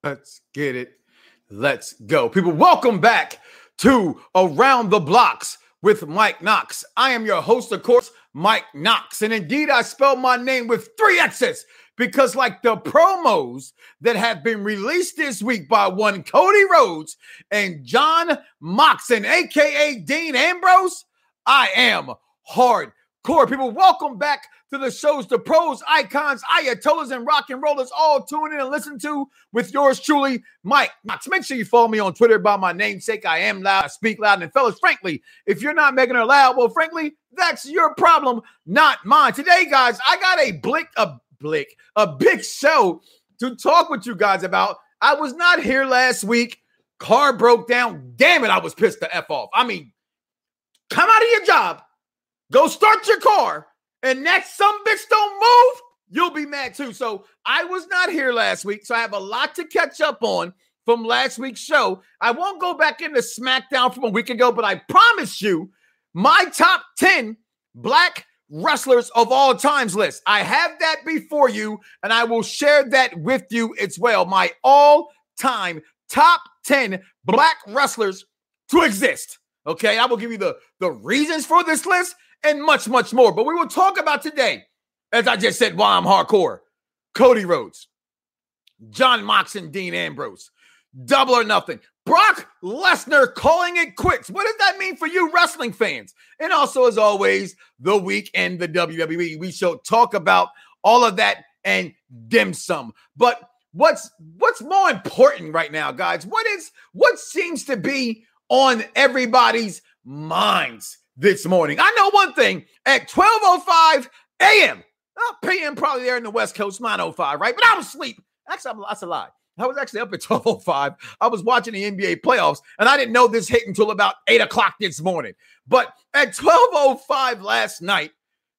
Let's get it. Let's go. People, welcome back to Around the Blocks with Mike Knox. I am your host, of course, Mike Knox. And indeed, I spelled my name with 3 X's because like the promos that have been released this week by one Cody Rhodes and Jon Moxley, a.k.a. Dean Ambrose, I am hardcore. People, welcome back to the shows the pros, icons, ayatollahs, and rock and rollers all tune in and listen to with yours truly, Mike Knox. Make sure you follow me on Twitter by my namesake. I am loud, I speak loud, and fellas, frankly, if you're not making her loud, well, frankly, that's your problem, not mine. Today, guys, I got a big show to talk with you guys about. I was not here last week. Car broke down. Damn it, I was pissed the F off. I mean, come out of your job, go start your car, and next some bitch don't move, you'll be mad too. So I was not here last week, so I have a lot to catch up on from last week's show. I won't go back into SmackDown from a week ago, but I promise you my top 10 black wrestlers of all times list. I have that before you, and I will share that with you as well. My all-time top 10 black wrestlers to exist. Okay, I will give you the reasons for this list and much, much more. But we will talk about today, as I just said, why I'm hardcore. Cody Rhodes, Jon Moxley, and Dean Ambrose. Double or Nothing. Brock Lesnar calling it quits. What does that mean for you wrestling fans? And also, as always, the week in the WWE. We shall talk about all of that and dim sum. But what's more important right now, guys? What seems to be on everybody's minds this morning? I know one thing. At 12:05 a.m., p.m. probably there in the West Coast, 9:05, right? But I was asleep. Actually, that's a lie. I was actually up at 12:05. I was watching the NBA playoffs, and I didn't know this hit until about 8 o'clock this morning. But at 12:05 last night,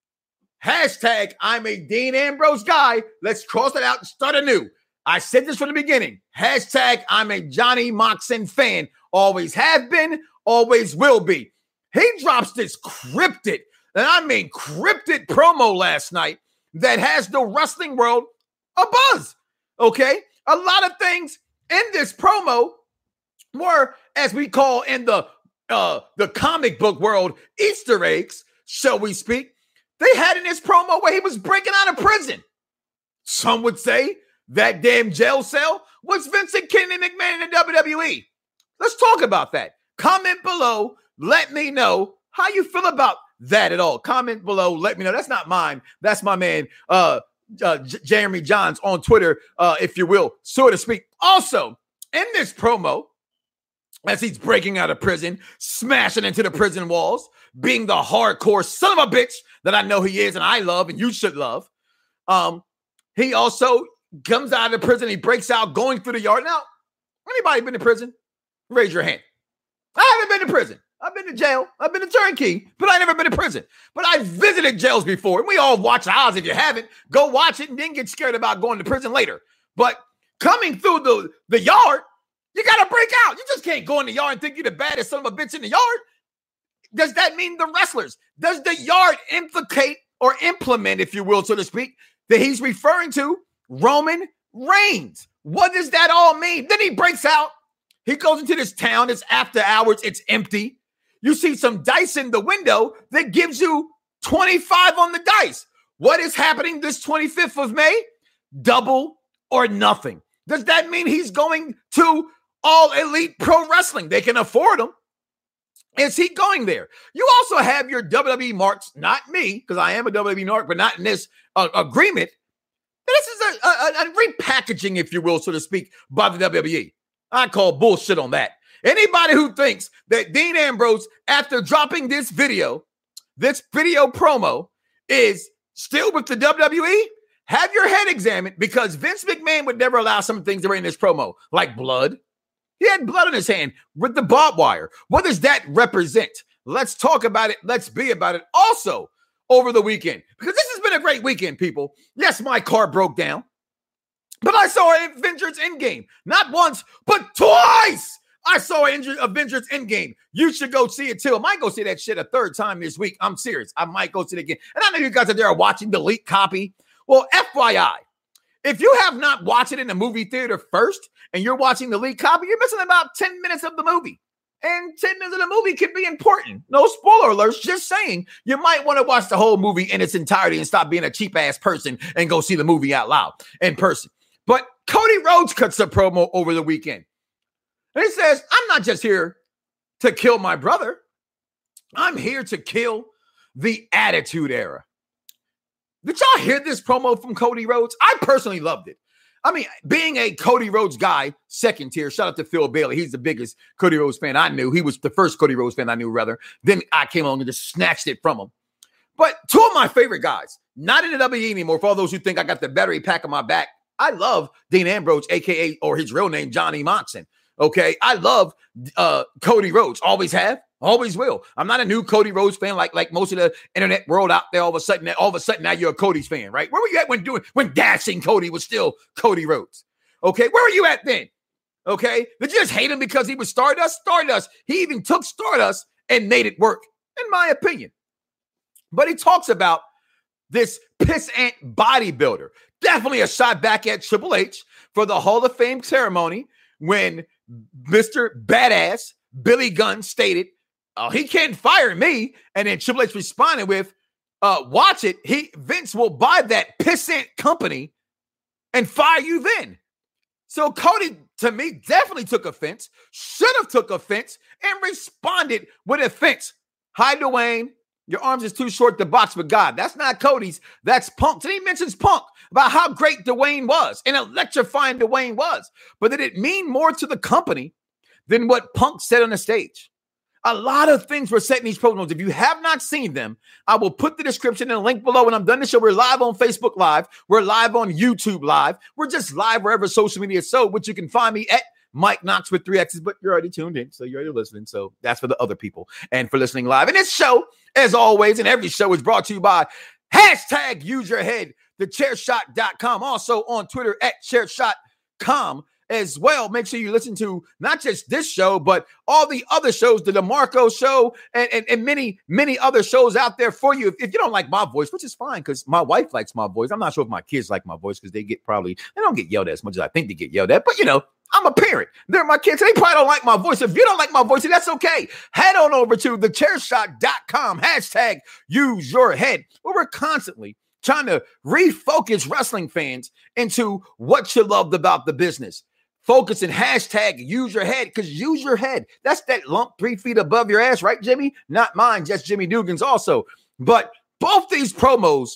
hashtag I'm a Dean Ambrose guy. Let's cross it out and start anew. I said this from the beginning. Hashtag I'm a Johnny Moxley fan. Always have been, always will be. He drops this cryptid, and I mean cryptid promo last night that has the wrestling world a buzz, okay? A lot of things in this promo were, as we call in the comic book world, Easter eggs, shall we speak. They had in this promo where he was breaking out of prison. Some would say that damn jail cell was Vincent Kennedy McMahon in the WWE. Let's talk about that. Comment below. Let me know how you feel about that at all. Comment below. Let me know. That's not mine. That's my man, Jeremy Johns on Twitter, if you will, so to speak. Also, in this promo, as he's breaking out of prison, smashing into the prison walls, being the hardcore son of a bitch that I know he is and I love and you should love, he also comes out of the prison. He breaks out going through the yard. Now, anybody been to prison? Raise your hand. I haven't been to prison. I've been to jail. I've been to turnkey, but I never been to prison. But I visited jails before, and we all watch Oz. If you haven't, go watch it and then get scared about going to prison later. But coming through the yard, you got to break out. You just can't go in the yard and think you're the baddest son of a bitch in the yard. Does that mean the wrestlers? Does the yard implicate or implement, if you will, so to speak, that he's referring to Roman Reigns? What does that all mean? Then he breaks out. He goes into this town. It's after hours. It's empty. You see some dice in the window that gives you 25 on the dice. What is happening this 25th of May? Double or Nothing. Does that mean he's going to All Elite Pro Wrestling? They can afford him. Is he going there? You also have your WWE marks, not me, because I am a WWE mark, but not in this agreement. This is a repackaging, if you will, so to speak, by the WWE. I call bullshit on that. Anybody who thinks that Dean Ambrose, after dropping this video promo, is still with the WWE, have your head examined, because Vince McMahon would never allow some things that were in this promo, like blood. He had blood in his hand with the barbed wire. What does that represent? Let's talk about it. Let's be about it. Also, over the weekend, because this has been a great weekend, people. Yes, my car broke down, but I saw Avengers Endgame. Not once, but twice. I saw Avengers Endgame. You should go see it too. I might go see that shit a third time this week. I'm serious. I might go see it again. And I know you guys are there watching the leaked copy. Well, FYI, If you have not watched it in the movie theater first and you're watching the lead copy, you're missing about 10 minutes of the movie. And 10 minutes of the movie could be important. No spoiler alerts, just saying you might want to watch the whole movie in its entirety and stop being a cheap-ass person and go see the movie out loud in person. But Cody Rhodes cuts a promo over the weekend. And he says, I'm not just here to kill my brother. I'm here to kill the Attitude Era. Did y'all hear this promo from Cody Rhodes? I personally loved it. I mean, being a Cody Rhodes guy, second tier, shout out to Phil Bailey. He's the biggest Cody Rhodes fan I knew. He was the first Cody Rhodes fan I knew, rather. Then I came along and just snatched it from him. But two of my favorite guys, not in the WWE anymore, for all those who think I got the battery pack on my back, I love Dean Ambrose, a.k.a. or his real name, Johnny Moxon. Okay, I love Cody Rhodes. Always have, always will. I'm not a new Cody Rhodes fan like most of the internet world out there. All of a sudden now you're a Cody's fan, right? Where were you at when Dashing Cody was still Cody Rhodes? Okay, where were you at then? Okay, did you just hate him because he was Stardust? Stardust. He even took Stardust and made it work, in my opinion. But he talks about this pissant bodybuilder. Definitely a shot back at Triple H for the Hall of Fame ceremony when Mr. Badass Billy Gunn stated, oh, he can't fire me. And then Triple H responded with, watch it. Vince will buy that pissant company and fire you then. So Cody, to me, definitely took offense, should have took offense, and responded with offense. Hi, Dwayne. Your arms is too short to box with God. That's not Cody's. That's Punk's. And he mentions Punk about how great Dwayne was and electrifying Dwayne was. But did it mean more to the company than what Punk said on the stage? A lot of things were said in these promos. If you have not seen them, I will put the description and a link below when I'm done the show. We're live on Facebook Live. We're live on YouTube Live. We're just live wherever social media is so, which you can find me at Mike Knox with 3 X's, but you're already tuned in, so you're already listening. So that's for the other people and for listening live. And this show, as always, and every show is brought to you by hashtag Use Your Head, thechairshot.com. Also on Twitter at chairshot.com as well. Make sure you listen to not just this show, but all the other shows, the DeMarco show and many, many other shows out there for you. If you don't like my voice, which is fine because my wife likes my voice. I'm not sure if my kids like my voice because they don't get yelled at as much as I think they get yelled at, but you know, I'm a parent. They're my kids. They probably don't like my voice. If you don't like my voice, that's okay. Head on over to thechairshot.com, hashtag Use Your Head, where we're constantly trying to refocus wrestling fans into what you loved about the business. Focus and hashtag Use Your Head, because use your head. That's that lump 3 feet above your ass, right, Jimmy? Not mine, just Jimmy Dugan's also. But both these promos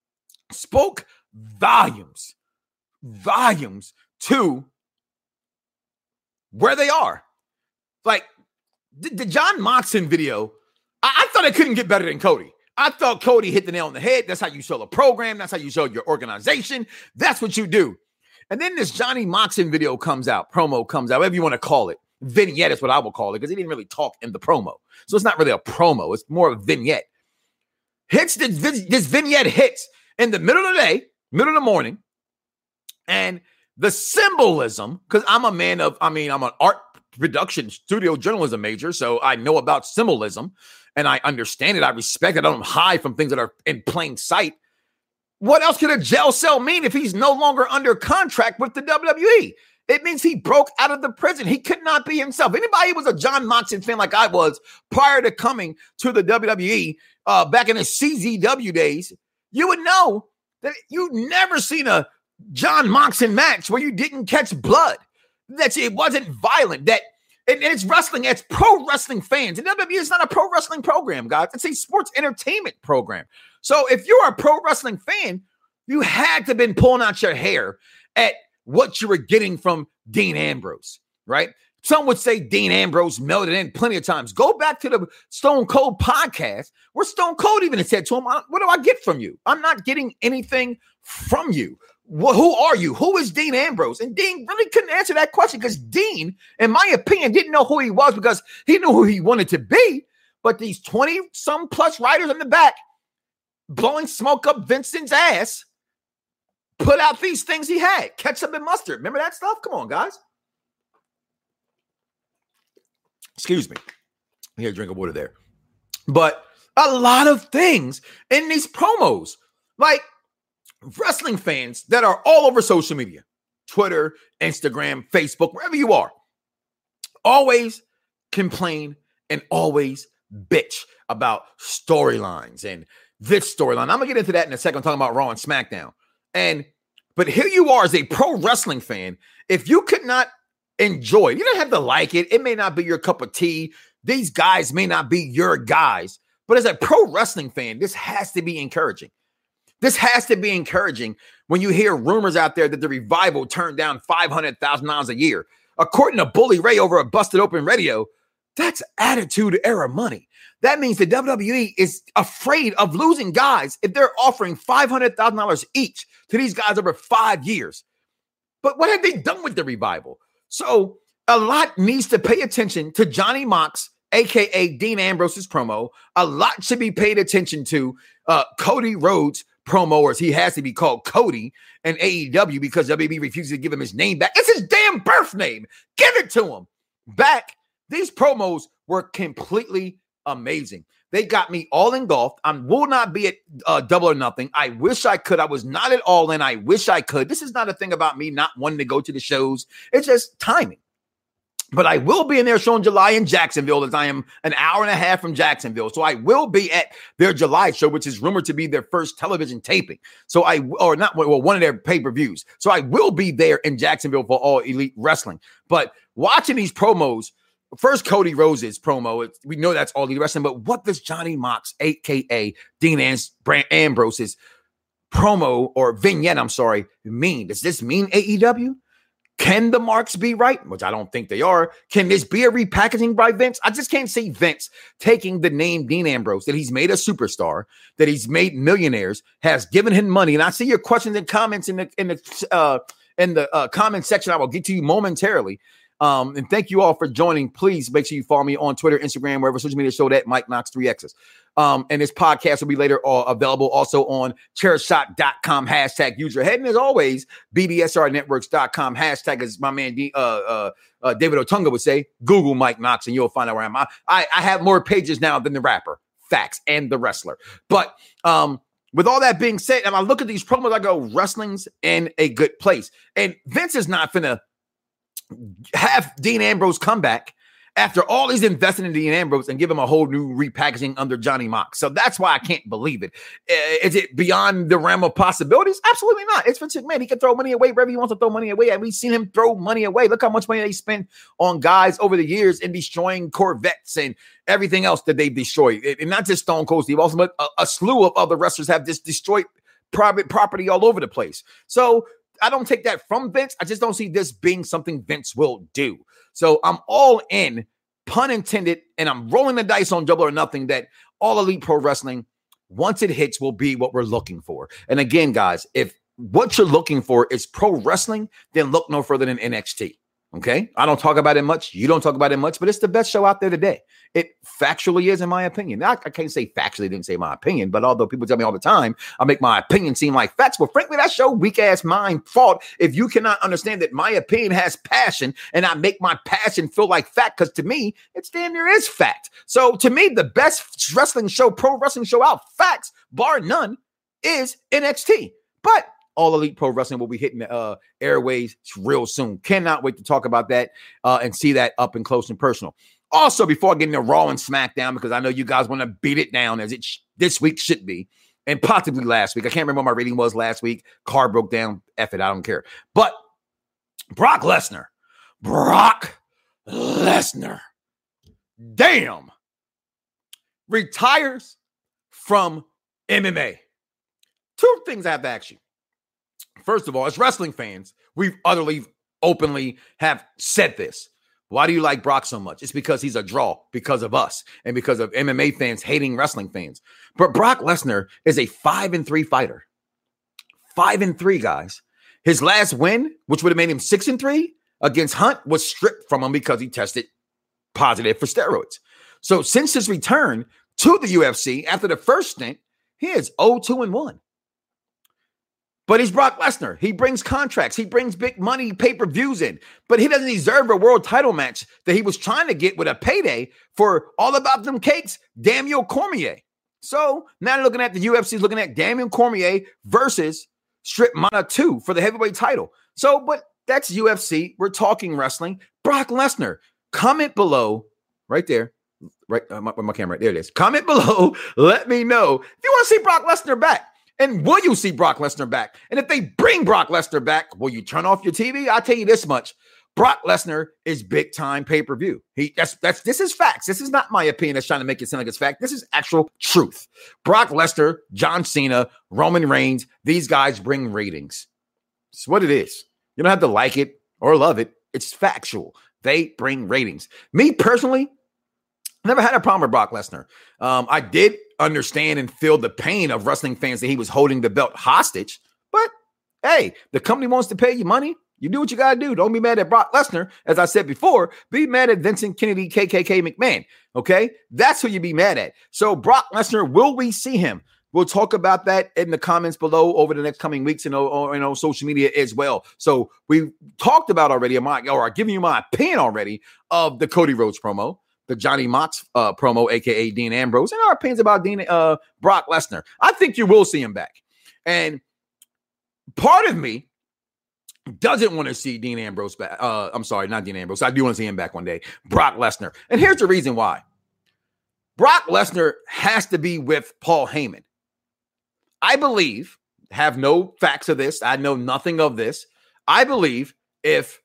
spoke volumes to where they are. Like the John Moxon video, I thought it couldn't get better than Cody. I thought Cody hit the nail on the head. That's how you show a program. That's how you show your organization. That's what you do. And then this Johnny Moxon video comes out, promo comes out, whatever you want to call it. Vignette is what I will call it because he didn't really talk in the promo. So it's not really a promo. It's more of a vignette. This vignette hits in the middle of the day, middle of the morning. And the symbolism, because I'm an art production studio journalism major, so I know about symbolism and I understand it. I respect it. I don't hide from things that are in plain sight. What else could a jail cell mean if he's no longer under contract with the WWE? It means he broke out of the prison. He could not be himself. Anybody who was a John Moxon fan like I was prior to coming to the WWE back in the CZW days, you would know that you've never seen a John Moxon match where you didn't catch blood, that it wasn't violent, that and it's wrestling, it's pro wrestling fans. And WWE is not a pro wrestling program, guys. It's a sports entertainment program. So if you're a pro wrestling fan, you had to have been pulling out your hair at what you were getting from Dean Ambrose, right? Some would say Dean Ambrose melted in plenty of times. Go back to the Stone Cold podcast where Stone Cold even said to him, what do I get from you? I'm not getting anything from you. Who are you? Who is Dean Ambrose? And Dean really couldn't answer that question because Dean, in my opinion, didn't know who he was because he knew who he wanted to be. But these 20-some plus writers in the back blowing smoke up Vincent's ass put out these things he had. Ketchup and mustard. Remember that stuff? Come on, guys. Excuse me. Here, drink of water there. But a lot of things in these promos. Like, wrestling fans that are all over social media, Twitter, Instagram, Facebook, wherever you are, always complain and always bitch about storylines and this storyline. I'm going to get into that in a second. I'm talking about Raw and SmackDown. But here you are as a pro wrestling fan. If you could not enjoy it, you don't have to like it. It may not be your cup of tea. These guys may not be your guys. But as a pro wrestling fan, this has to be encouraging. This has to be encouraging when you hear rumors out there that the Revival turned down $500,000 a year. According to Bully Ray over at Busted Open Radio, that's attitude era money. That means the WWE is afraid of losing guys if they're offering $500,000 each to these guys over 5 years. But what have they done with the Revival? So a lot needs to pay attention to Johnny Mox, a.k.a. Dean Ambrose's promo. A lot should be paid attention to Cody Rhodes' promo, or as he has to be called, Cody, and AEW, because WWE refuses to give him his name back. It's his damn birth name. Give it to him back. These promos were completely amazing. They got me all engulfed. I will not be at Double or Nothing. I wish I could. I was not at All In. I wish I could. This is not a thing about me not wanting to go to the shows. It's just timing. But I will be in their show in July in Jacksonville, as I am an hour and a half from Jacksonville. So I will be at their July show, which is rumored to be their first television taping. So one of their pay-per-views. So I will be there in Jacksonville for All Elite Wrestling. But watching these promos, first Cody Rhodes' promo, we know that's All Elite Wrestling, but what does Johnny Mox, a.k.a. Dean Ambrose's promo or vignette, mean? Does this mean AEW? Can the marks be right? Which I don't think they are. Can this be a repackaging by Vince? I just can't see Vince taking the name Dean Ambrose, that he's made a superstar, that he's made millionaires, has given him money. And I see your questions and comments in the comment section. I will get to you momentarily. And thank you all for joining. Please make sure you follow me on Twitter, Instagram, wherever social media show that Mike Knox 3X's. And this podcast will be later available also on chairshot.com, #user head. And as always, BDSRnetworks.com, hashtag, as my man David Otunga would say, Google Mike Knox, and you'll find out where I'm at. I have more pages now than the rapper, facts, and the wrestler. But with all that being said, and I look at these promos, I go, wrestling's in a good place. And Vince is not finna have Dean Ambrose come back after all he's invested in Dean Ambrose and give him a whole new repackaging under Johnny Mox. So that's why I can't believe it. Is it beyond the realm of possibilities? Absolutely not. It's Vince McMahon. He can throw money away wherever he wants to throw money away. And we've seen him throw money away. Look how much money they spend on guys over the years in destroying Corvettes and everything else that they've destroyed. And not just Stone Cold Steve Austin, but a slew of other wrestlers have just destroyed private property all over the place. So I don't take that from Vince. I just don't see this being something Vince will do. So I'm all in, pun intended, and I'm rolling the dice on Double or Nothing that All Elite Pro Wrestling, once it hits, will be what we're looking for. And again, guys, if what you're looking for is pro wrestling, then look no further than NXT. Okay? I don't talk about it much. You don't talk about it much, but it's the best show out there today. It factually is, in my opinion. Now, I can't say factually, didn't say my opinion, but although people tell me all the time, I make my opinion seem like facts. But frankly, that show, weak-ass mind fault if you cannot understand that my opinion has passion and I make my passion feel like fact, because to me, it's damn near is fact. So to me, the best wrestling show, pro wrestling show out, facts, bar none, is NXT. But All Elite Pro Wrestling will be hitting the airways real soon. Cannot wait to talk about that and see that up and close and personal. Also, before I get into Raw and SmackDown, because I know you guys want to beat it down as it this week should be, and possibly last week. I can't remember what my rating was last week. Car broke down. F it, I don't care. But Brock Lesnar. Damn. Retires from MMA. Two things I have to ask you. First of all, as wrestling fans, we've utterly, openly have said this. Why do you like Brock so much? It's because he's a draw, because of us, and because of MMA fans hating wrestling fans. But Brock Lesnar is a 5-3 fighter. 5-3, guys. His last win, which would have made him 6-3 against Hunt, was stripped from him because he tested positive for steroids. So since his return to the UFC after the first stint, he is 0-2-1. But he's Brock Lesnar. He brings contracts. He brings big money pay-per-views in. But he doesn't deserve a world title match that he was trying to get with a payday for All About Them Cakes, Daniel Cormier. So now looking at the UFC, looking at Daniel Cormier versus Strip Mana 2 for the heavyweight title. So, but that's UFC. We're talking wrestling. Brock Lesnar. Comment below, right there. Right, my camera. There it is. Comment below. Let me know if you want to see Brock Lesnar back. And will you see Brock Lesnar back? And if they bring Brock Lesnar back, will you turn off your TV? I'll tell you this much. Brock Lesnar is big time pay-per-view. This is facts. This is not my opinion that's trying to make it sound like it's fact. This is actual truth. Brock Lesnar, John Cena, Roman Reigns, these guys bring ratings. It's what it is. You don't have to like it or love it. It's factual. They bring ratings. Me personally, never had a problem with Brock Lesnar. I did understand and feel the pain of wrestling fans that he was holding the belt hostage. But hey, the company wants to pay you money. You do what you got to do. Don't be mad at Brock Lesnar. As I said before, be mad at Vincent Kennedy, KKK McMahon. Okay? That's who you be mad at. So Brock Lesnar, will we see him? We'll talk about that in the comments below over the next coming weeks and on social media as well. So we talked about already, or giving you my opinion already of the Cody Rhodes promo, the Johnny Mox promo, a.k.a. Dean Ambrose, and our opinions about Brock Lesnar. I think you will see him back. And part of me doesn't want to see Dean Ambrose back. I'm sorry, not Dean Ambrose. I do want to see him back one day. Brock Lesnar. And here's the reason why. Brock Lesnar has to be with Paul Heyman. I believe, have no facts of this. I know nothing of this. I believe if,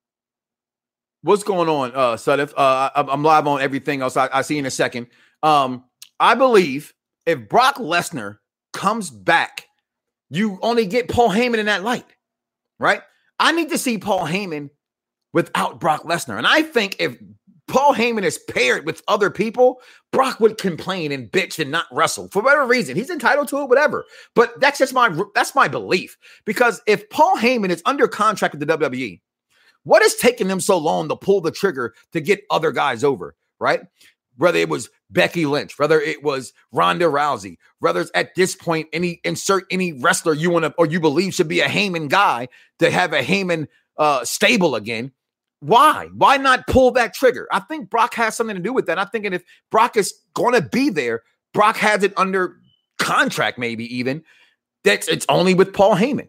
what's going on, Sudif? I'm live on everything else. I see in a second. I believe if Brock Lesnar comes back, you only get Paul Heyman in that light, right? I need to see Paul Heyman without Brock Lesnar. And I think if Paul Heyman is paired with other people, Brock would complain and bitch and not wrestle for whatever reason. He's entitled to it, whatever. But that's just my belief. Because if Paul Heyman is under contract with the WWE, what is taking them so long to pull the trigger to get other guys over, right? Whether it was Becky Lynch, whether it was Ronda Rousey, whether it's at this point, insert any wrestler you want to or you believe should be a Heyman guy to have a Heyman stable again. Why? Why not pull that trigger? I think Brock has something to do with that. I'm thinking if Brock is going to be there, Brock has it under contract, maybe even, that it's only with Paul Heyman.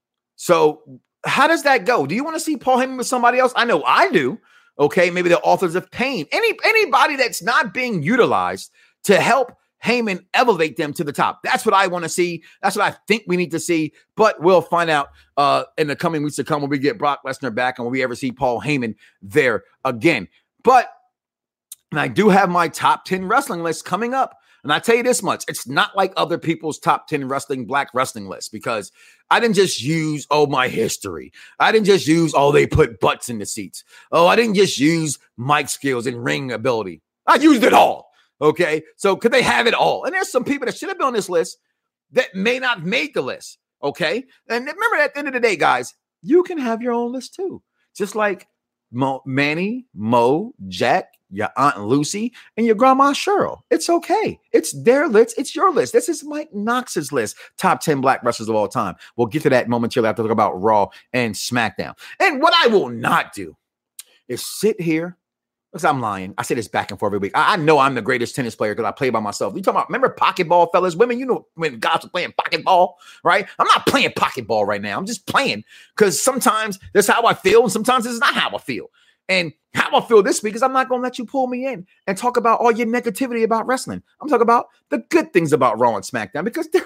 So how does that go? Do you want to see Paul Heyman with somebody else? I know I do. Okay, maybe the Authors of Pain. Anybody that's not being utilized to help Heyman elevate them to the top. That's what I want to see. That's what I think we need to see. But we'll find out in the coming weeks to come when we get Brock Lesnar back and when we ever see Paul Heyman there again. But and I do have my top 10 wrestling list coming up. And I tell you this much, it's not like other people's top 10 black wrestling lists, because I didn't just use, my history. I didn't just use, they put butts in the seats. I didn't just use mic skills and ring ability. I used it all. Okay. So could they have it all? And there's some people that should have been on this list that may not have made the list. Okay. And remember, at the end of the day, guys, you can have your own list too. Just like Manny, Mo, Jack, your Aunt Lucy, and your Grandma Cheryl. It's okay. It's their list. It's your list. This is Mike Knox's list. Top 10 black wrestlers of all time. We'll get to that momentarily after talk about Raw and SmackDown. And what I will not do is sit here, because I'm lying. I say this back and forth every week. I know I'm the greatest tennis player because I play by myself. You talking about, remember pocketball, fellas? Women, you know when guys are playing pocketball, right? I'm not playing pocketball right now. I'm just playing because sometimes that's how I feel and sometimes this is not how I feel. And how I feel this week is I'm not going to let you pull me in and talk about all your negativity about wrestling. I'm talking about the good things about Raw and SmackDown because they're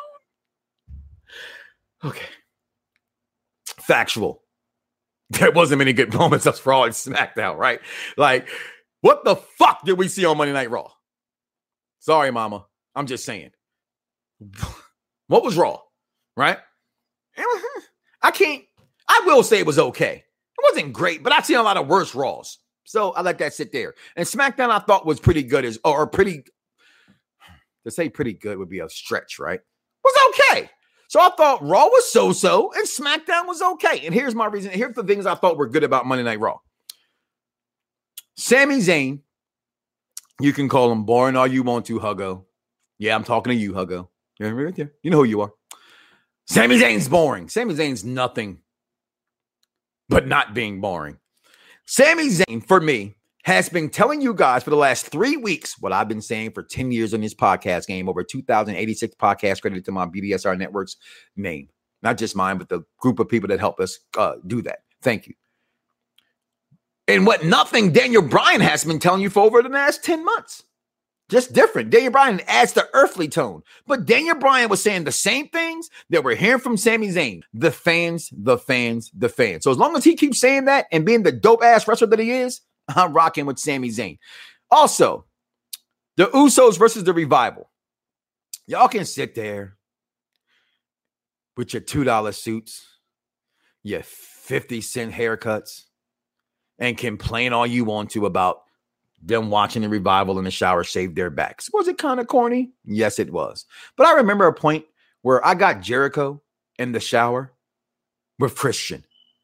okay. Factual. There wasn't many good moments of Raw and SmackDown, right? Like, what the fuck did we see on Monday Night Raw? Sorry, mama. I'm just saying. What was Raw, right? I will say it was okay. It wasn't great, but I've seen a lot of worse Raws. So I let that sit there. And SmackDown I thought was pretty good, to say pretty good would be a stretch, right? Was okay. So I thought Raw was so-so and SmackDown was okay. And here's my reason. Here's the things I thought were good about Monday Night Raw. Sami Zayn, you can call him boring all you want to, Huggo. Yeah, I'm talking to you, Huggo. You're right there. You know who you are. Sami Zayn's boring. Sami Zayn's nothing but not being boring. Sami Zayn, for me, has been telling you guys for the last 3 weeks what I've been saying for 10 years on this podcast game, over 2,086 podcasts credited to my BDSR Network's name. Not just mine, but the group of people that help us do that. Thank you. And what nothing Daniel Bryan has been telling you for over the last 10 months. Just different. Daniel Bryan adds the earthly tone. But Daniel Bryan was saying the same things that we're hearing from Sami Zayn. The fans, the fans, the fans. So as long as he keeps saying that and being the dope-ass wrestler that he is, I'm rocking with Sami Zayn. Also, the Usos versus the Revival. Y'all can sit there with your $2 suits, your 50-cent haircuts, and complain all you want to about them watching the Revival in the shower shave their backs. Was it kind of corny? Yes, it was. But I remember a point where I got Jericho in the shower with Christian.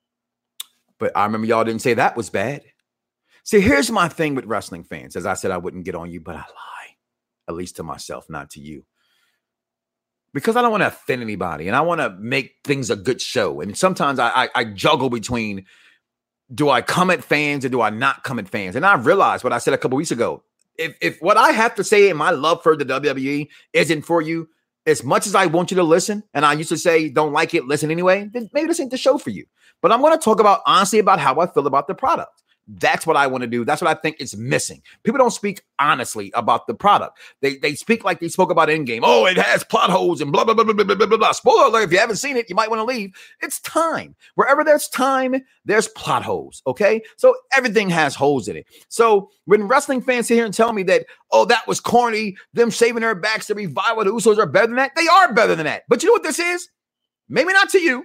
But I remember y'all didn't say that was bad. See, here's my thing with wrestling fans. As I said, I wouldn't get on you, but I lie. At least to myself, not to you. Because I don't want to offend anybody. And I want to make things a good show. And sometimes I juggle between, do I come at fans or do I not come at fans? And I realized what I said a couple weeks ago. If what I have to say in my love for the WWE isn't for you, as much as I want you to listen, and I used to say, don't like it, listen anyway, then maybe this ain't the show for you. But I'm going to talk about honestly about how I feel about the product. That's what I want to do. That's what I think is missing. People don't speak honestly about the product. They speak like they spoke about Endgame. Oh, it has plot holes and blah, blah, blah, blah, blah, blah, blah, blah. Spoiler alert, if you haven't seen it, you might want to leave. It's time. Wherever there's time, there's plot holes, okay? So everything has holes in it. So when wrestling fans sit here and tell me that, oh, that was corny, them shaving their backs, the Revival, the Usos are better than that, they are better than that. But you know what this is? Maybe not to you.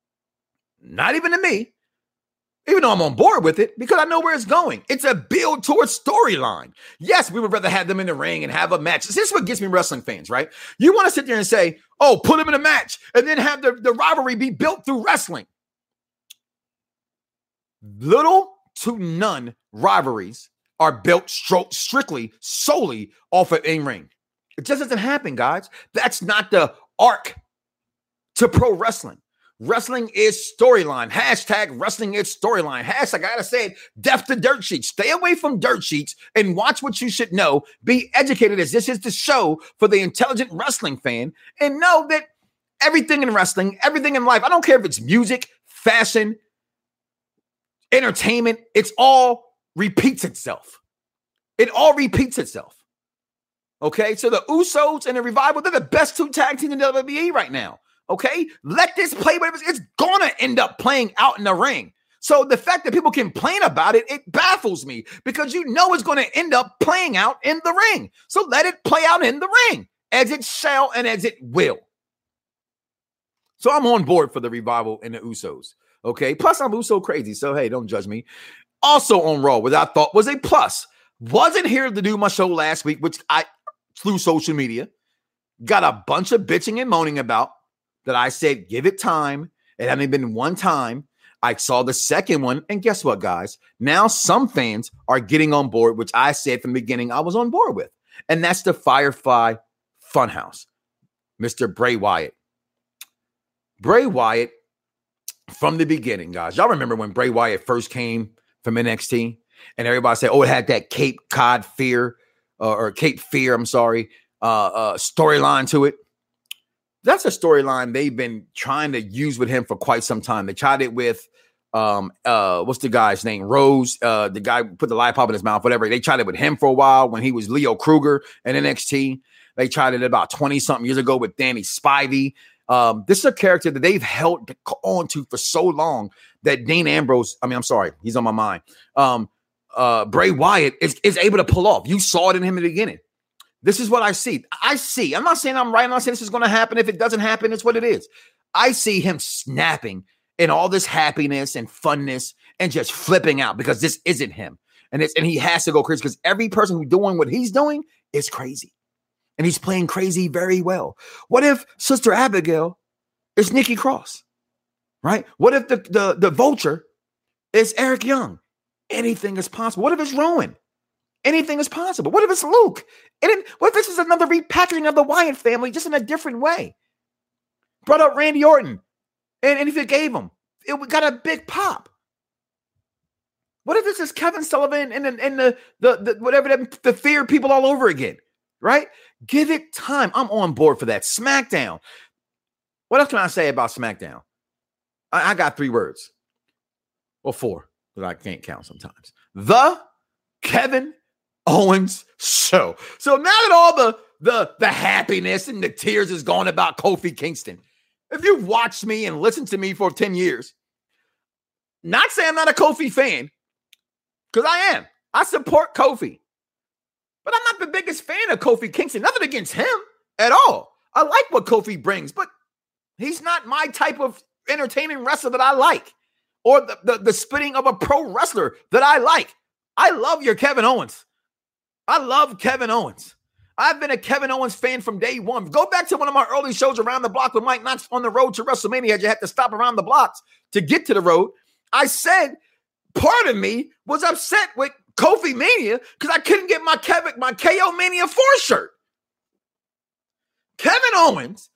Not even to me. Even though I'm on board with it, because I know where it's going. It's a build towards storyline. Yes, we would rather have them in the ring and have a match. This is what gets me wrestling fans, right? You want to sit there and say, oh, put them in a match and then have the rivalry be built through wrestling. Little to none rivalries are built strictly, solely off of in-ring. It just doesn't happen, guys. That's not the arc to pro wrestling. Wrestling is storyline. Hashtag wrestling is storyline. Hashtag, I gotta say it, death to dirt sheets. Stay away from dirt sheets and watch what you should know. Be educated, as this is the show for the intelligent wrestling fan. And know that everything in wrestling, everything in life, I don't care if it's music, fashion, entertainment, it's all repeats itself. It all repeats itself. Okay, so the Usos and the Revival, they're the best two tag teams in the WWE right now. Okay, let this play. It's gonna end up playing out in the ring. So the fact that people complain about it, it baffles me because you know it's going to end up playing out in the ring. So let it play out in the ring as it shall and as it will. So I'm on board for the Revival and the Usos. Okay, plus I'm Uso crazy, so hey, don't judge me. Also on Raw, what I thought was a plus. Wasn't here to do my show last week, which I through social media got a bunch of bitching and moaning about. That I said, give it time. It hadn't been one time. I saw the second one. And guess what, guys? Now some fans are getting on board, which I said from the beginning I was on board with. And that's the Firefly Funhouse. Mr. Bray Wyatt. Bray Wyatt, from the beginning, guys. Y'all remember when Bray Wyatt first came from NXT? And everybody said, oh, it had that Cape Fear, storyline to it. That's a storyline they've been trying to use with him for quite some time. They tried it with, what's the guy's name? Rose, the guy who put the lollipop in his mouth, whatever. They tried it with him for a while when he was Leo Kruger in NXT. They tried it about 20-something years ago with Danny Spivey. This is a character that they've held on to for so long that Dean Ambrose, he's on my mind. Bray Wyatt is able to pull off. You saw it in him in the beginning. This is what I see. I'm not saying I'm right. I'm not saying this is going to happen. If it doesn't happen, it's what it is. I see him snapping in all this happiness and funness and just flipping out because this isn't him. And he has to go crazy because every person who's doing what he's doing is crazy. And he's playing crazy very well. What if Sister Abigail is Nikki Cross? Right? What if the Vulture is Eric Young? Anything is possible. What if it's Rowan? Anything is possible. What if it's Luke? What if this is another repackaging of the Wyatt family just in a different way? Brought up Randy Orton. And if it gave him, it got a big pop. What if this is Kevin Sullivan and the fear people all over again? Right? Give it time. I'm on board for that. SmackDown. What else can I say about SmackDown? I got 3 words. Or 4, but I can't count sometimes. The Kevin Owens Show. So now that all the happiness and the tears is gone about Kofi Kingston, if you've watched me and listened to me for 10 years, not saying I'm not a Kofi fan, because I am. I support Kofi. But I'm not the biggest fan of Kofi Kingston. Nothing against him at all. I like what Kofi brings, but he's not my type of entertaining wrestler that I like, or the spitting of a pro wrestler that I like. I love your Kevin Owens. I love Kevin Owens. I've been a Kevin Owens fan from day one. Go back to one of my early shows, Around the Block with Mike Knox, on the road to WrestleMania. You had to stop around the blocks to get to the road. I said part of me was upset with Kofi Mania because I couldn't get my KO Mania 4 shirt. Kevin Owens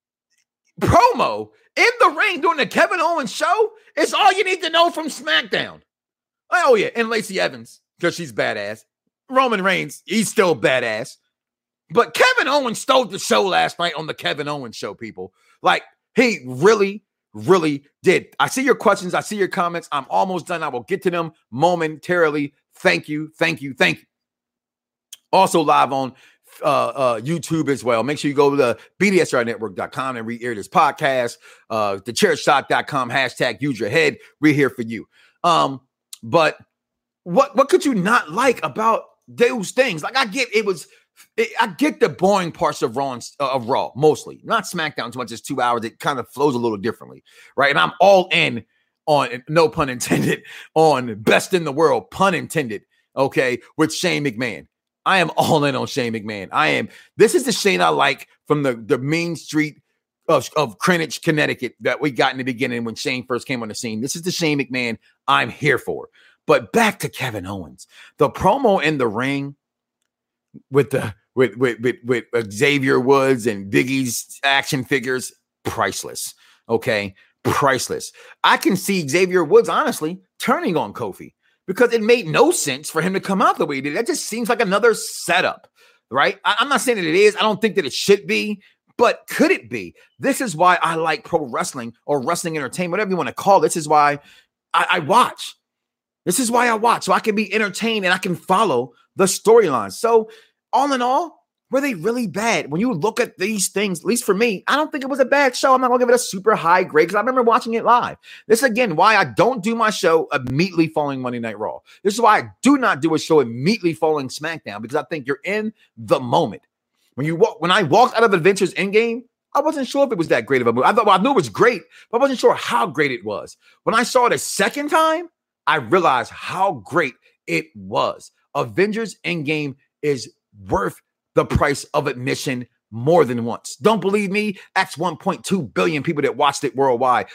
promo in the ring during the Kevin Owens show is all you need to know from SmackDown. Oh, yeah, and Lacey Evans, because she's badass. Roman Reigns, he's still badass. But Kevin Owens stole the show last night on the Kevin Owens show, people. Like, he really, really did. I see your questions. I see your comments. I'm almost done. I will get to them momentarily. Thank you, thank you, thank you. Also live on YouTube as well. Make sure you go to BDSRnetwork.com and re-air this podcast. TheChairShot.com, hashtag use your head. We're here for you. But what could you not like about those things? Like, I get the boring parts of Raw mostly, not SmackDown so much as 2 hours. It kind of flows a little differently, right? And I'm all in on, no pun intended, on Best in the World, pun intended, okay, with Shane McMahon. I am all in on Shane McMahon. This is the Shane I like from the mean street of Greenwich, Connecticut that we got in the beginning when Shane first came on the scene. This is the Shane McMahon I'm here for. But back to Kevin Owens. The promo in the ring with Xavier Woods and Big E's action figures, priceless. Okay, priceless. I can see Xavier Woods honestly turning on Kofi because it made no sense for him to come out the way he did. That just seems like another setup, right? I'm not saying that it is. I don't think that it should be, but could it be? This is why I like pro wrestling or wrestling entertainment, whatever you want to call it. This is why I watch. This is why I watch, so I can be entertained and I can follow the storylines. So all in all, were they really bad? When you look at these things, at least for me, I don't think it was a bad show. I'm not going to give it a super high grade because I remember watching it live. This is, again, why I don't do my show immediately following Monday Night Raw. This is why I do not do a show immediately following SmackDown, because I think you're in the moment. When I walked out of Adventures Endgame, I wasn't sure if it was that great of a movie. I knew it was great, but I wasn't sure how great it was. When I saw it a second time, I realized how great it was. Avengers Endgame is worth the price of admission more than once. Don't believe me? That's 1.2 billion people that watched it worldwide.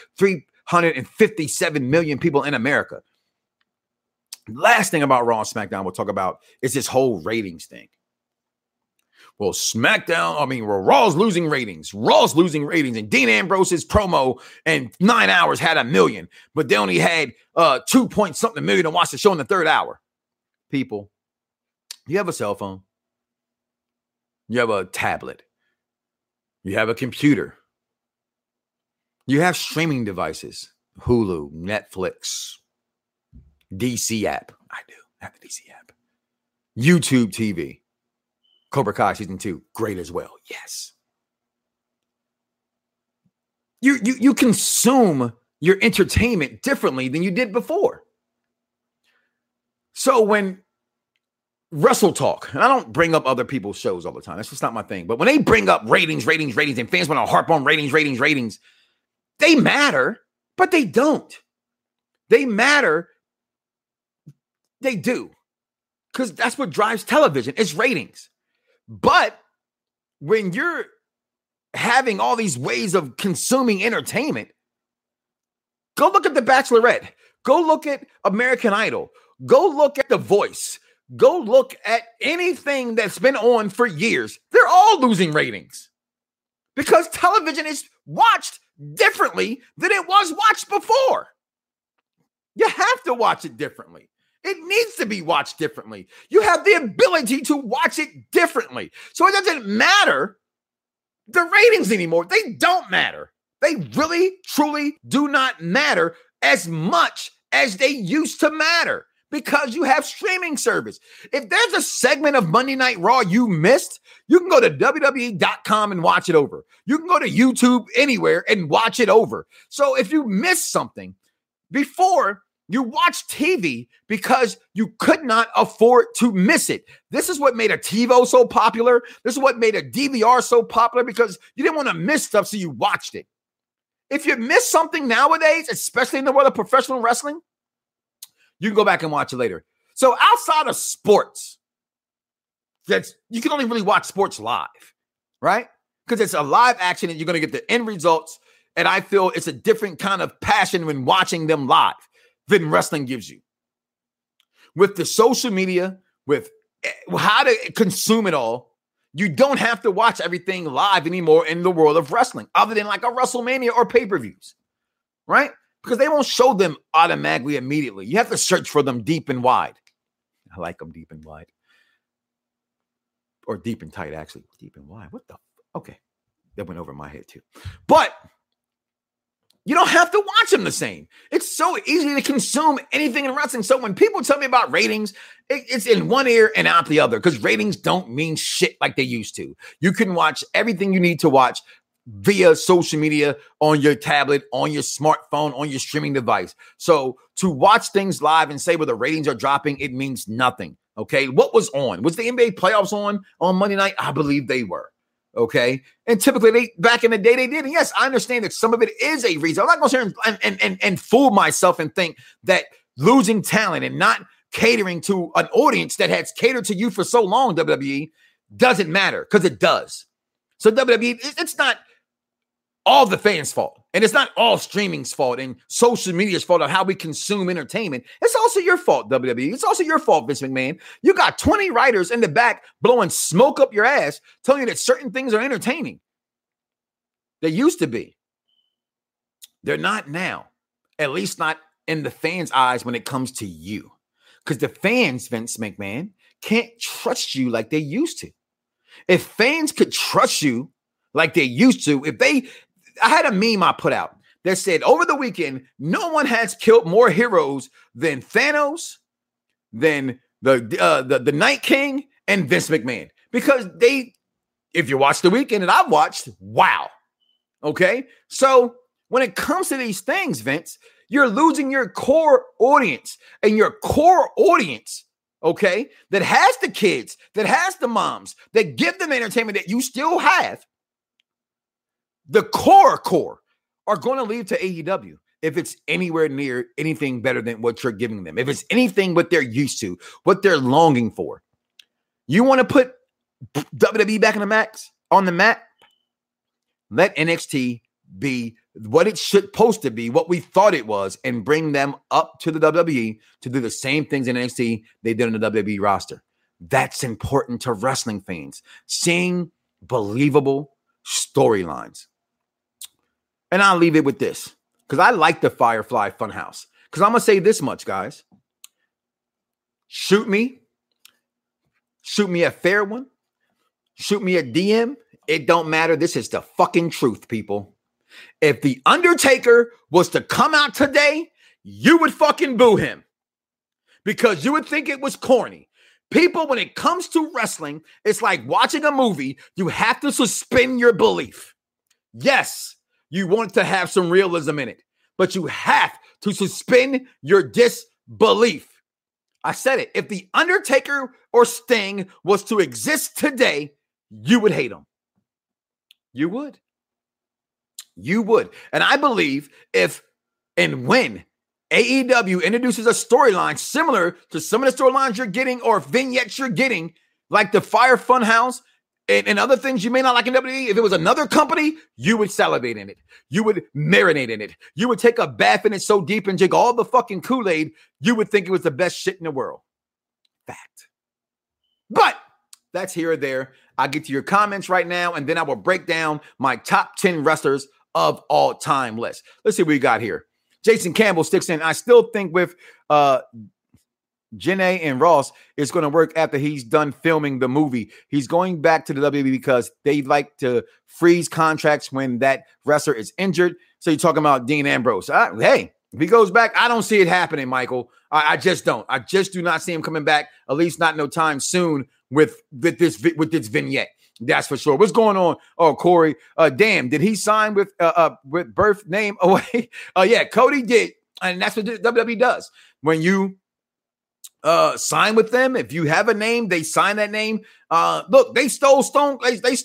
357 million people in America. Last thing about Raw and SmackDown we'll talk about is this whole ratings thing. Well, Raw's losing ratings. Raw's losing ratings. And Dean Ambrose's promo in 9 hours had 1 million, but they only had 2 point something million to watch the show in the third hour. People, you have a cell phone. You have a tablet. You have a computer. You have streaming devices. Hulu, Netflix, DC app. I do have the DC app. YouTube TV. Cobra Kai season 2, great as well. Yes. You consume your entertainment differently than you did before. So when Wrestle Talk, and I don't bring up other people's shows all the time. That's just not my thing. But when they bring up ratings, and fans want to harp on ratings, they matter, but they don't. They matter. They do. Because that's what drives television. It's ratings. But when you're having all these ways of consuming entertainment, go look at The Bachelorette. Go look at American Idol. Go look at The Voice. Go look at anything that's been on for years. They're all losing ratings because television is watched differently than it was watched before. You have to watch it differently. It needs to be watched differently. You have the ability to watch it differently. So it doesn't matter the ratings anymore. They don't matter. They really, truly do not matter as much as they used to matter because you have streaming service. If there's a segment of Monday Night Raw you missed, you can go to WWE.com and watch it over. You can go to YouTube anywhere and watch it over. So if you missed something before, you watch TV because you could not afford to miss it. This is what made a TiVo so popular. This is what made a DVR so popular because you didn't want to miss stuff, so you watched it. If you miss something nowadays, especially in the world of professional wrestling, you can go back and watch it later. So outside of sports, you can only really watch sports live, right? Because it's a live action and you're going to get the end results. And I feel it's a different kind of passion when watching them live than wrestling gives you. With the social media, with how to consume it all, you don't have to watch everything live anymore in the world of wrestling, other than like a WrestleMania or pay-per-views, right? Because they won't show them automatically immediately. You have to search for them deep and wide. I like them deep and wide. Or deep and tight, actually. Deep and wide. What the? Okay. That went over my head too. But you don't have to watch them the same. It's so easy to consume anything in wrestling. So when people tell me about ratings, it's in one ear and out the other because ratings don't mean shit like they used to. You can watch everything you need to watch via social media, on your tablet, on your smartphone, on your streaming device. So to watch things live and say, well, the ratings are dropping, it means nothing. Okay. What was on? Was the NBA playoffs on Monday night? I believe they were. Okay. And typically back in the day, they did. And yes, I understand that some of it is a reason. I'm not going to sit here and fool myself and think that losing talent and not catering to an audience that has catered to you for so long, WWE, doesn't matter, because it does. So WWE, it's not all the fans' fault. And it's not all streaming's fault and social media's fault on how we consume entertainment. It's also your fault, WWE. It's also your fault, Vince McMahon. You got 20 writers in the back blowing smoke up your ass, telling you that certain things are entertaining. They used to be. They're not now. At least not in the fans' eyes when it comes to you. Because the fans, Vince McMahon, can't trust you like they used to. If fans could trust you like they used to, I had a meme I put out that said, over the weekend, no one has killed more heroes than Thanos, than the Night King, and Vince McMahon. Because if you watch the weekend and I've watched, wow. Okay? So when it comes to these things, Vince, you're losing your core audience. And your core audience, okay, that has the kids, that has the moms, that give them entertainment that you still have, the core are going to leave to AEW if it's anywhere near anything better than what you're giving them. If it's anything what they're used to, what they're longing for. You want to put WWE back on the map? Let NXT be what it's supposed to be, what we thought it was, and bring them up to the WWE to do the same things in NXT they did on the WWE roster. That's important to wrestling fans. Seeing believable storylines. And I'll leave it with this, because I like the Firefly Funhouse. Because I'm going to say this much, guys. Shoot me a fair one. Shoot me a DM. It don't matter. This is the fucking truth, people. If The Undertaker was to come out today, you would fucking boo him. Because you would think it was corny. People, when it comes to wrestling, it's like watching a movie. You have to suspend your belief. Yes. You want to have some realism in it, but you have to suspend your disbelief. I said it. If The Undertaker or Sting was to exist today, you would hate them. You would. You would. And I believe if and when AEW introduces a storyline similar to some of the storylines you're getting or vignettes you're getting, like the Fire Funhouse, and other things you may not like in WWE, if it was another company, you would salivate in it. You would marinate in it. You would take a bath in it so deep and drink all the fucking Kool-Aid, you would think it was the best shit in the world. Fact. But that's here or there. I'll get to your comments right now, and then I will break down my top 10 wrestlers of all time list. Let's see what we got here. Jason Campbell sticks in. I still think with Janae and Ross is going to work after he's done filming the movie. He's going back to the WWE because they like to freeze contracts when that wrestler is injured. So you're talking about Dean Ambrose. Hey, if he goes back, I don't see it happening, Michael. I just don't. I just do not see him coming back, at least not no time soon with this vignette. That's for sure. What's going on? Oh, Corey. Damn, did he sign with birth name away? Yeah, Cody did. And that's what WWE does. When you sign with them, if you have a name, they sign that name. Look, they stole Stone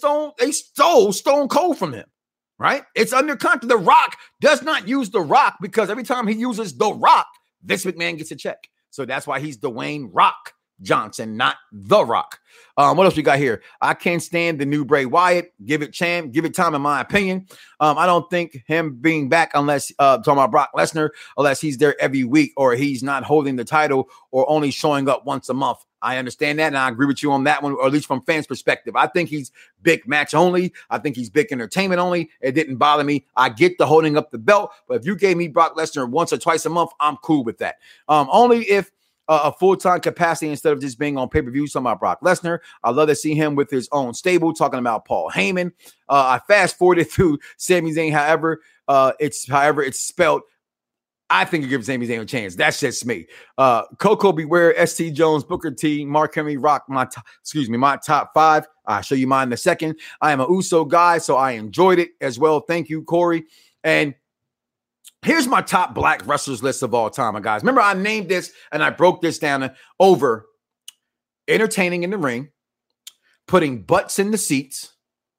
Cold from him, right? It's under contract. The Rock does not use The Rock because every time he uses The Rock, Vince McMahon gets a check. So that's why he's Dwayne Rock Johnson, not The Rock. What else we got here? I can't stand the new Bray Wyatt. Give it time, in my opinion. I don't think him being back unless talking about Brock Lesnar, unless he's there every week or he's not holding the title or only showing up once a month. I understand that, and I agree with you on that one, or at least from fans' perspective. I think he's big match only. I think he's big entertainment only. It didn't bother me. I get the holding up the belt, but if you gave me Brock Lesnar once or twice a month, I'm cool with that. Only if a full-time capacity instead of just being on pay-per-view. Talking about Brock Lesnar. I love to see him with his own stable, talking about Paul Heyman. I fast-forwarded through Sami Zayn. However it's spelled. I think it gives Sami Zayn a chance. That's just me. Coco Beware, ST Jones, Booker T, Mark Henry, Rock, my top 5. I'll show you mine in a second. I am a Uso guy, so I enjoyed it as well. Thank you, Corey. And here's my top black wrestlers list of all time, guys. Remember, I named this and I broke this down over entertaining in the ring, putting butts in the seats,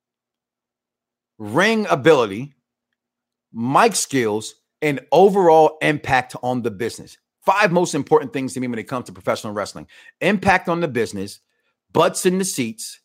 ring ability, mic skills, and overall impact on the business. 5 most important things to me when it comes to professional wrestling. Impact on the business, butts in the seats,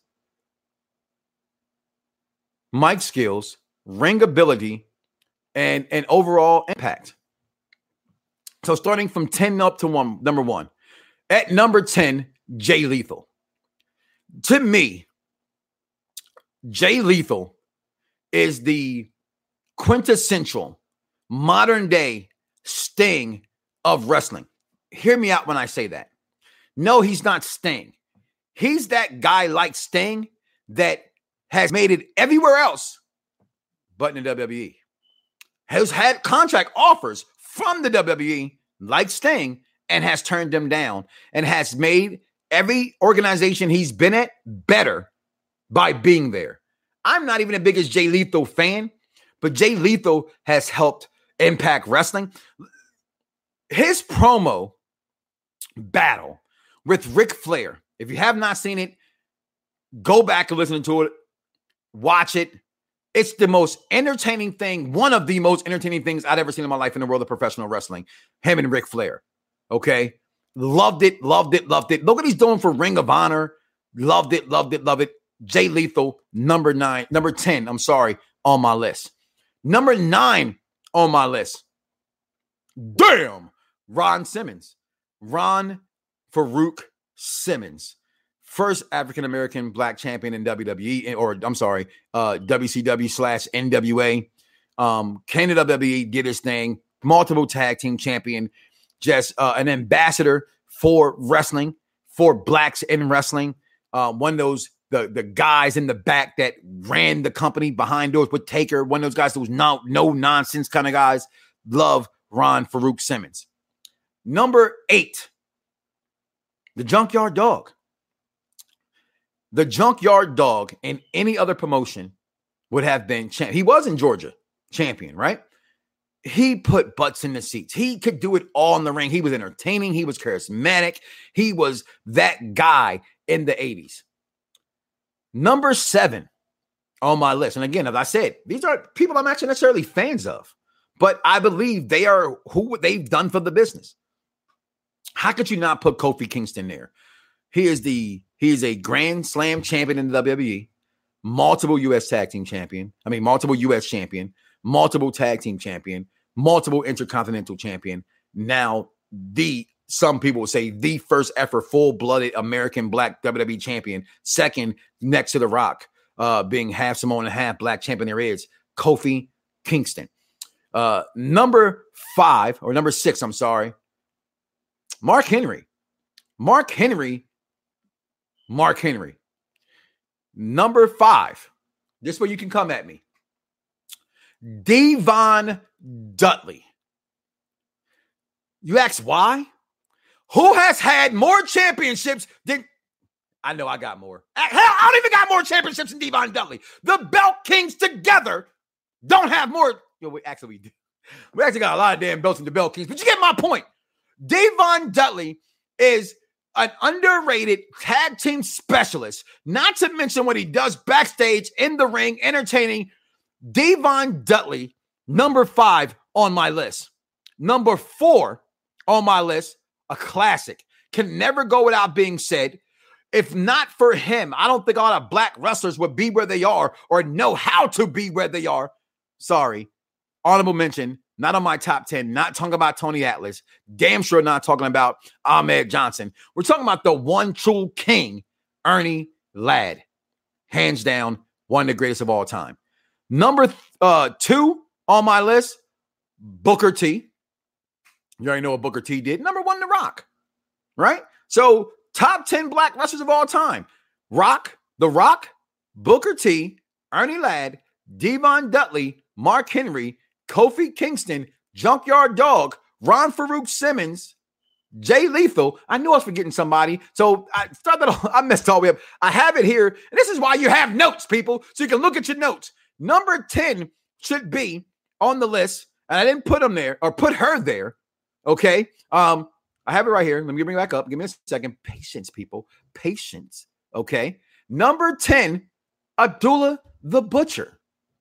mic skills, ring ability, and overall impact. So starting from 10 up to number 1. At number 10, Jay Lethal. To me, Jay Lethal is the quintessential modern day Sting of wrestling. Hear me out when I say that. No, he's not Sting. He's that guy like Sting that has made it everywhere else but in the WWE. Has had contract offers from the WWE like Sting and has turned them down and has made every organization he's been at better by being there. I'm not even the biggest Jay Lethal fan, but Jay Lethal has helped Impact Wrestling. His promo battle with Ric Flair, if you have not seen it, go back and listen to it, watch it. It's the most entertaining thing, one of the most entertaining things I've ever seen in my life in the world of professional wrestling. Him and Ric Flair. Okay? Loved it. Look what he's doing for Ring of Honor. Loved it. Jay Lethal, number 10, on my list. Number 9 on my list. Damn! Ron Simmons. Ron Farouk Simmons. First African-American black champion in WWE, WCW/NWA. Came to WWE, did his thing. Multiple tag team champion. Just an ambassador for wrestling, for blacks in wrestling. One of those, the guys in the back that ran the company behind doors with Taker. One of those guys that was no nonsense kind of guys. Love Ron Farouk Simmons. Number 8, the Junkyard Dog. The Junkyard Dog in any other promotion would have been he was in Georgia champion, right? He put butts in the seats. He could do it all in the ring. He was entertaining. He was charismatic. He was that guy in the 80s. Number 7 on my list. And again, as I said, these are people I'm actually necessarily fans of, but I believe they are who they've done for the business. How could you not put Kofi Kingston there? He is a Grand Slam champion in the WWE, multiple U.S. tag team champion. Multiple U.S. champion, multiple tag team champion, multiple intercontinental champion. Now, some people would say the first ever full-blooded American black WWE champion. Second, next to The Rock, being half Samoan and half black champion there is Kofi Kingston. Number 6, Mark Henry. Mark Henry. Number 5. This way you can come at me. Devon Dudley. You ask why? Who has had more championships than... I know I got more. Hell, I don't even got more championships than Devon Dudley. The Belt Kings together don't have more. We actually got a lot of damn belts in the Belt Kings, but you get my point. Devon Dudley is an underrated tag team specialist, not to mention what he does backstage in the ring, entertaining. Devon Dudley, number 5 on my list. Number 4 on my list, a classic. Can never go without being said. If not for him, I don't think a lot of black wrestlers would be where they are or know how to be where they are. Sorry. Honorable mention, not on my top 10, not talking about Tony Atlas. Damn sure not talking about Ahmed Johnson. We're talking about the one true king, Ernie Ladd. Hands down, one of the greatest of all time. Number 2 on my list, Booker T. You already know what Booker T did. Number 1, The Rock. Right? So, top 10 black wrestlers of all time. The Rock, Booker T, Ernie Ladd, Devon Dudley, Mark Henry, Kofi Kingston, Junkyard Dog, Ron Farouk Simmons, Jay Lethal. I knew I was forgetting somebody. So I messed all the way up. I have it here. And this is why you have notes, people. So you can look at your notes. Number 10 should be on the list. And I didn't put him there or put her there. Okay. I have it right here. Let me bring it back up. Give me a second. Patience, people. Patience. Okay. Number 10, Abdullah the Butcher.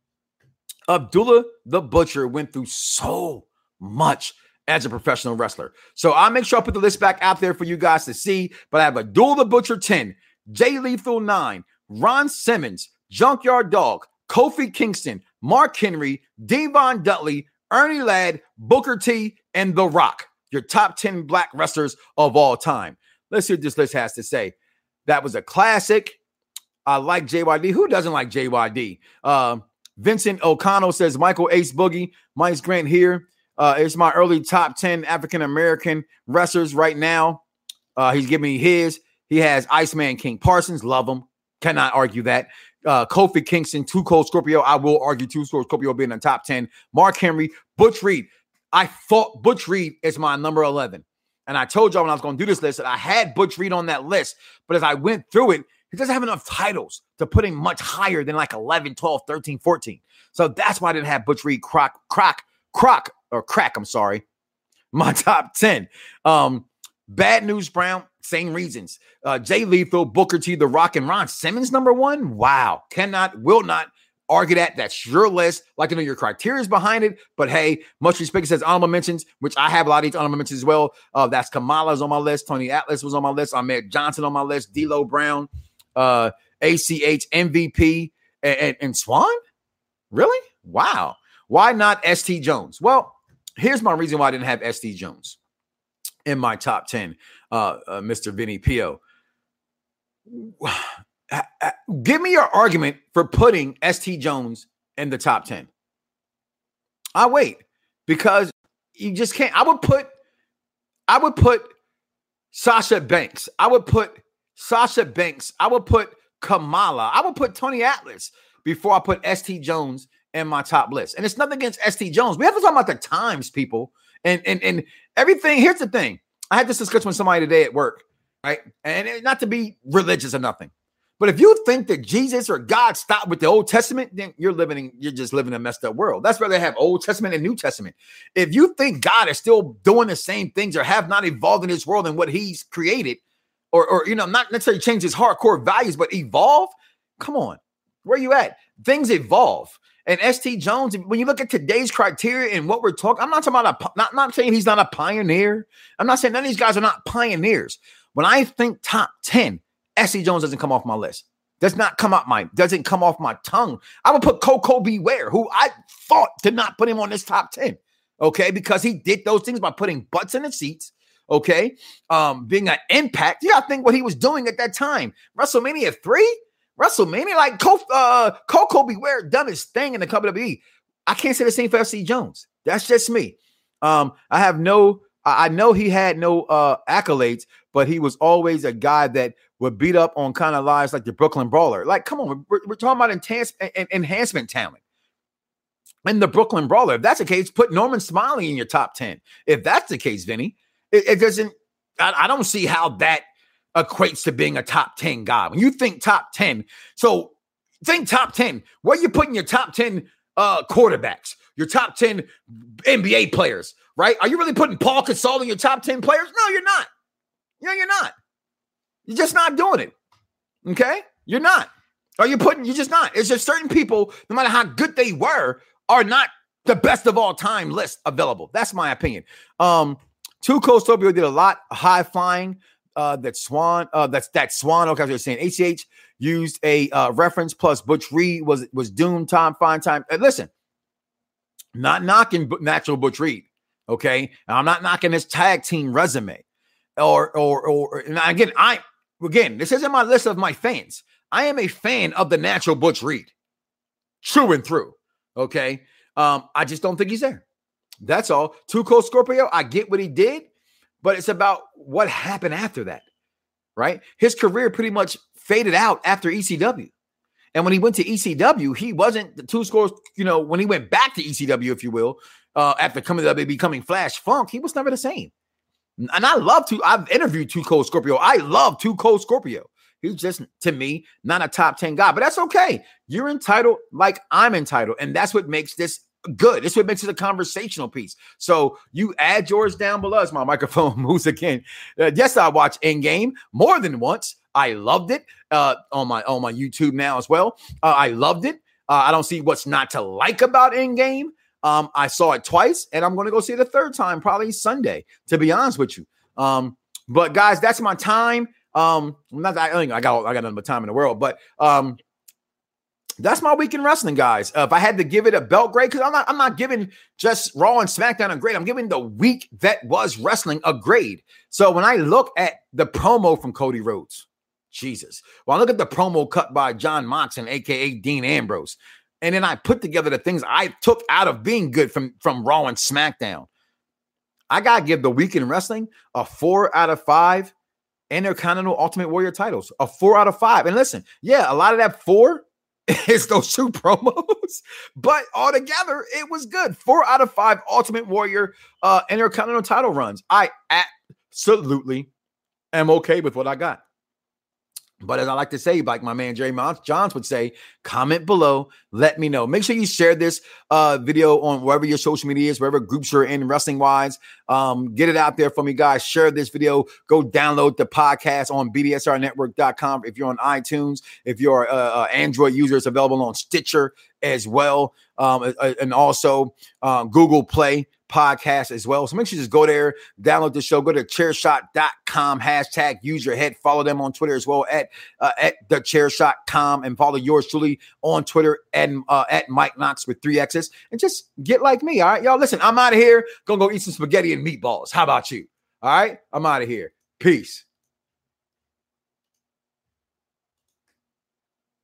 Abdullah the Butcher went through so much as a professional wrestler. So I'll make sure I put the list back out there for you guys to see. But I have Abdullah the Butcher 10, Jay Lethal 9, Ron Simmons, Junkyard Dog, Kofi Kingston, Mark Henry, Devon Dudley, Ernie Ladd, Booker T, and The Rock. Your top 10 black wrestlers of all time. Let's see what this list has to say. That was a classic. I like JYD. Who doesn't like JYD? Vincent O'Connell says, Michael Ace Boogie. Mike's Grant here. It's my early top 10 African-American wrestlers right now. He's giving me his. He has Iceman King Parsons. Love him. Cannot argue that. Kofi Kingston, Too Cold Scorpio. I will argue Too Cold Scorpio being in the top 10. Mark Henry, Butch Reed. I thought Butch Reed is my number 11. And I told y'all when I was going to do this list that I had Butch Reed on that list. But as I went through it, he doesn't have enough titles to put him much higher than like 11, 12, 13, 14. So that's why I didn't have Butch Reed crack, I'm sorry. My top 10. Bad News Brown, same reasons. Jay Lethal, Booker T, The Rock, and Ron Simmons, number 1. Wow. Will not argue that. That's your list. Like to know your criteria behind it. But hey, much respect. It says honorable mentions, which I have a lot of these honorable mentions as well. That's Kamala's on my list. Tony Atlas was on my list. Ahmed Johnson on my list. D'Lo Brown, ACH, MVP, and Swan? Really? Wow. Why not ST Jones? Well, here's my reason why I didn't have ST Jones in my top 10, Mr. Vinny Pio. Give me your argument for putting ST Jones in the top 10. I wait because you just can't. I would put Sasha Banks. I would put Kamala. I would put Tony Atlas before I put ST Jones in my top list. And it's nothing against ST Jones. We have to talk about the times, people, and everything. Here's the thing. I had this discussion with somebody today at work, right? And not to be religious or nothing, but if you think that Jesus or God stopped with the Old Testament, then you're just living in a messed up world. That's why they have Old Testament and New Testament. If you think God is still doing the same things or have not evolved in this world and what he's created, or not necessarily change his hardcore values, but evolve, come on. Where you at? Things evolve. And ST Jones, when you look at today's criteria and what we're talking, I'm not talking about not saying he's not a pioneer. I'm not saying none of these guys are not pioneers. When I think top 10, ST Jones doesn't come off my list. Doesn't come off my tongue. I would put Coco Beware, who I fought to not put him on this top 10. Okay, because he did those things by putting butts in the seats. Okay, being an impact. You gotta think what he was doing at that time. WrestleMania 3. WrestleMania, like Coco Beware done his thing in the WWE. I can't say the same for ST Jones. That's just me. I have no I know he had no accolades, but he was always a guy that would beat up on kind of lies like the Brooklyn Brawler. Like, come on, we're talking about enhancement talent. And the Brooklyn Brawler, if that's the case, put Norman Smiley in your top 10. If that's the case, Vinny, it doesn't, I don't see how that equates to being a top 10 guy. When you think top 10, so think top 10. Where are you putting your top 10 quarterbacks, your top 10 NBA players, right? Are you really putting Paul Gasol in your top 10 players? No, you're not. No, you're not. You're just not doing it. Okay? You're not. You're just not. It's just certain people, no matter how good they were, are not the best of all time list available. That's my opinion. Tuco Sobio did a lot high flying. That Swan. Okay, I was saying ACH used a reference plus Butch Reed was doomed. Fine time. Listen, not knocking natural Butch Reed. Okay, and I'm not knocking his tag team resume. Or and again, this isn't my list of my fans. I am a fan of the natural Butch Reed, true and through. Okay, I just don't think he's there. That's all. Tuco Scorpio, I get what he did. But it's about what happened after that, right? His career pretty much faded out after ECW. And when he went to ECW, he wasn't the two scores, when he went back to ECW, if you will, after coming to WWE, becoming Flash Funk, he was never the same. And I've interviewed Tuco Scorpio. I love Tuco Scorpio. He's just, to me, not a top 10 guy, but that's okay. You're entitled like I'm entitled. And that's what makes this good. This is what makes it a conversational piece. So you add yours down below as my microphone moves again. Yes, I watch Endgame more than once. I loved it on my YouTube now as well. I loved it. I don't see what's not to like about Endgame. I saw it twice, and I'm going to go see it a third time, probably Sunday, to be honest with you. But guys, that's my time. I got nothing but time in the world, but that's my week in wrestling, guys. If I had to give it a belt grade, because I'm not giving just Raw and SmackDown a grade. I'm giving the week that was wrestling a grade. So when I look at the promo from Cody Rhodes, Jesus. When I look at the promo cut by John Moxley, a.k.a. Dean Ambrose, and then I put together the things I took out of being good from Raw and SmackDown, I got to give the week in wrestling a 4 out of 5 Intercontinental Ultimate Warrior titles. A 4 out of 5. And listen, yeah, a lot of that 4 is those 2 promos, but altogether it was good. 4 out of 5 Ultimate Warrior Intercontinental title runs. I absolutely am okay with what I got. But as I like to say, like my man Jerry Johns would say, comment below, let me know. Make sure you share this video on wherever your social media is, wherever groups you're in wrestling-wise. Get it out there for me, guys. Share this video. Go download the podcast on bdsrnetwork.com. If you're on iTunes, if you're an Android user, it's available on Stitcher as well, and also Google Play podcast as well. So make sure you just go there, download the show, go to chairshot.com, hashtag use your head, follow them on Twitter as well at the chairshot.com, and follow yours truly on Twitter and at Mike Knox with 3 X's, and just get like me. All right, y'all, listen, I'm out of here. Gonna go eat some spaghetti and meatballs. How about you? All right, I'm out of here. Peace.